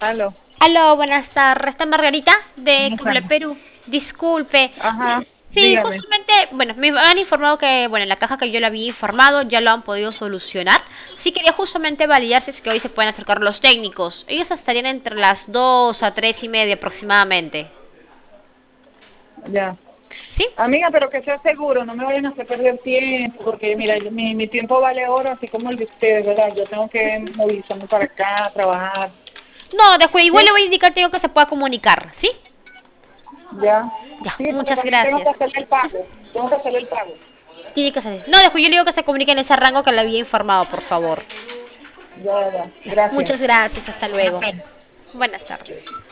Aló, Aló, buenas tardes. ¿Está Margarita de ¿cómo Cable estamos? Perú? Disculpe. Ajá, Sí, dígame. justamente, bueno, me han informado que, bueno, en la caja que yo le había informado ya lo han podido solucionar. Sí quería justamente validar si es que hoy se pueden acercar los técnicos. Ellos estarían entre las 2 a 3 y media aproximadamente. Ya. ¿Sí? Amiga, pero que sea seguro, no me vayan a hacer perder tiempo, porque mira, mi tiempo vale oro, así como el de ustedes, ¿verdad? Yo tengo que movilizarme para acá, trabajar. No, después igual le ¿Sí? voy a indicar al técnico que se pueda comunicar. ¿Sí? Ya. Ya, Sí, porque muchas también tengo que gracias. hacerle el pago. Tengo que hacerle el pago. Tiene que ser. No, después yo le digo que se comunique en ese rango que le había informado, por favor. Ya, ya. Ya, Gracias. muchas gracias. Hasta Buenas luego. tardes. Buenas tardes.